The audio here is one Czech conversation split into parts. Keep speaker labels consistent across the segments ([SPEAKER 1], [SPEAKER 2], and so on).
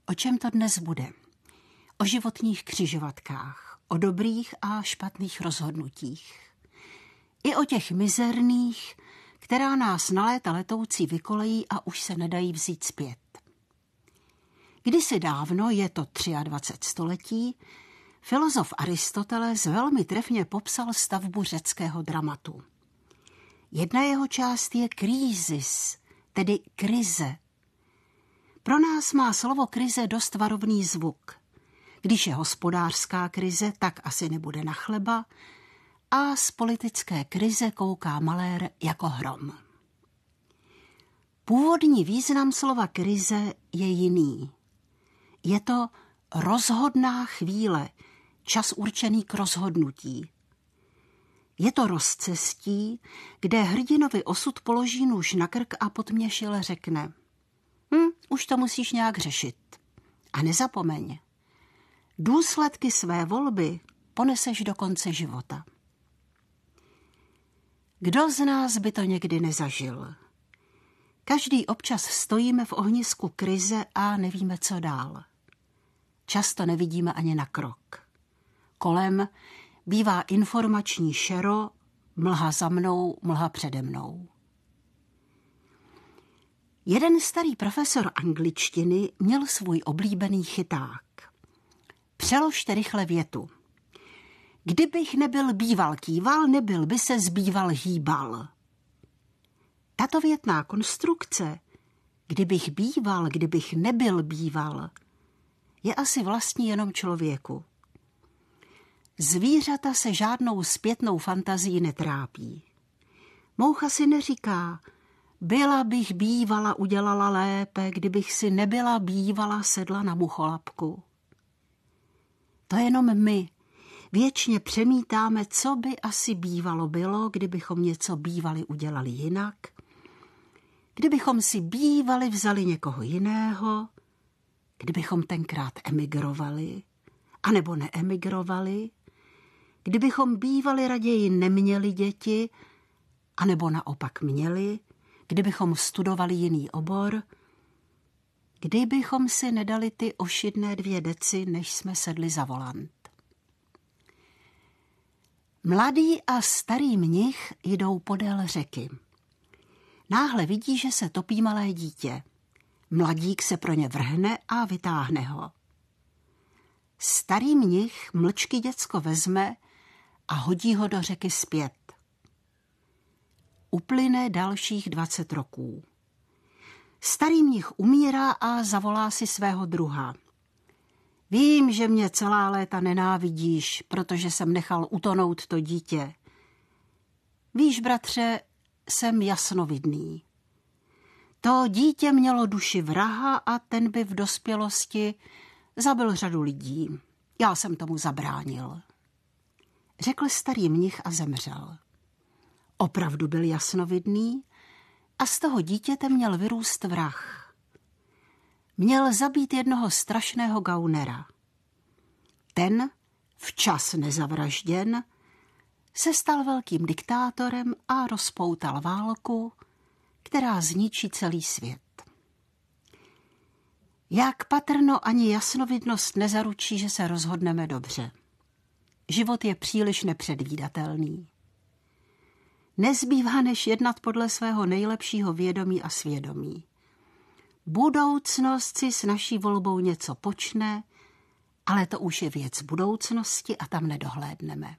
[SPEAKER 1] O čem to dnes bude? O životních křižovatkách, o dobrých a špatných rozhodnutích. I o těch mizerných, která nás na léta letoucí vykolejí a už se nedají vzít zpět. Kdysi dávno, je to 23. století, filozof Aristoteles velmi trefně popsal stavbu řeckého dramatu. Jedna jeho část je krízis, tedy krize. Pro nás má slovo krize dost varovný zvuk. Když je hospodářská krize, tak asi nebude na chleba a z politické krize kouká malér jako hrom. Původní význam slova krize je jiný. Je to rozhodná chvíle, čas určený k rozhodnutí. Je to rozcestí, kde hrdinovi osud položí nůž na krk a potměšile řekne: už to musíš nějak řešit. A nezapomeň, důsledky své volby poneseš do konce života. Kdo z nás by to někdy nezažil? Každý občas stojíme v ohnisku krize a nevíme, co dál. Často nevidíme ani na krok. Kolem bývá informační šero, mlha za mnou, mlha přede mnou. Jeden starý profesor angličtiny měl svůj oblíbený chyták. Přeložte rychle větu. Kdybych nebyl býval kýval, nebyl by se zbýval hýbal. Tato větná konstrukce, kdybych býval, kdybych nebyl býval, je asi vlastní jenom člověku. Zvířata se žádnou zpětnou fantazii netrápí. Moucha si neříká: byla bych bývala, udělala lépe, kdybych si nebyla bývala, sedla na mucholapku. To jenom my věčně přemítáme, co by asi bývalo bylo, kdybychom něco bývali udělali jinak, kdybychom si bývali vzali někoho jiného, kdybychom tenkrát emigrovali, anebo neemigrovali, kdybychom bývali raději neměli děti, anebo naopak měli, kdybychom studovali jiný obor, kdybychom si nedali ty ošidné 2 deci, než jsme sedli za volant. Mladý a starý mnich jdou podél řeky. Náhle vidí, že se topí malé dítě. Mladík se pro ně vrhne a vytáhne ho. Starý mnich mlčky děcko vezme a hodí ho do řeky zpět. Uplyne dalších 20 roků. Starý mnich umírá a zavolá si svého druha. Vím, že mě celá léta nenávidíš, protože jsem nechal utonout to dítě. Víš, bratře, jsem jasnovidný. To dítě mělo duši vraha a ten by v dospělosti zabil řadu lidí. Já jsem tomu zabránil. Řekl starý mnich a zemřel. Opravdu byl jasnovidný a z toho dítěte měl vyrůst vrah. Měl zabít jednoho strašného gaunera. Ten, včas nezavražděn, se stal velkým diktátorem a rozpoutal válku, která zničí celý svět. Jak patrno, ani jasnovidnost nezaručí, že se rozhodneme dobře. Život je příliš nepředvídatelný. Nezbývá než jednat podle svého nejlepšího vědomí a svědomí. Budoucnost si s naší volbou něco počne, ale to už je věc budoucnosti a tam nedohlédneme.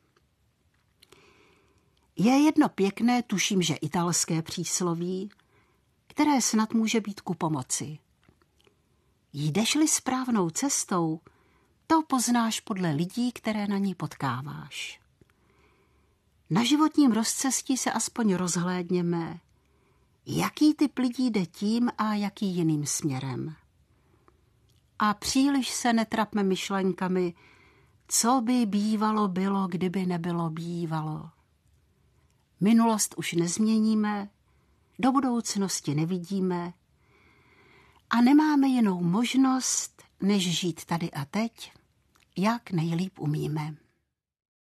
[SPEAKER 1] Je jedno pěkné, tuším, že italské přísloví, které snad může být ku pomoci. Jdeš-li správnou cestou, to poznáš podle lidí, které na ní potkáváš. Na životním rozcestí se aspoň rozhlédněme, jaký typ lidí jde tím a jaký jiným směrem. A příliš se netrapme myšlenkami, co by bývalo bylo, kdyby nebylo bývalo. Minulost už nezměníme, do budoucnosti nevidíme a nemáme jinou možnost, než žít tady a teď, jak nejlíp umíme.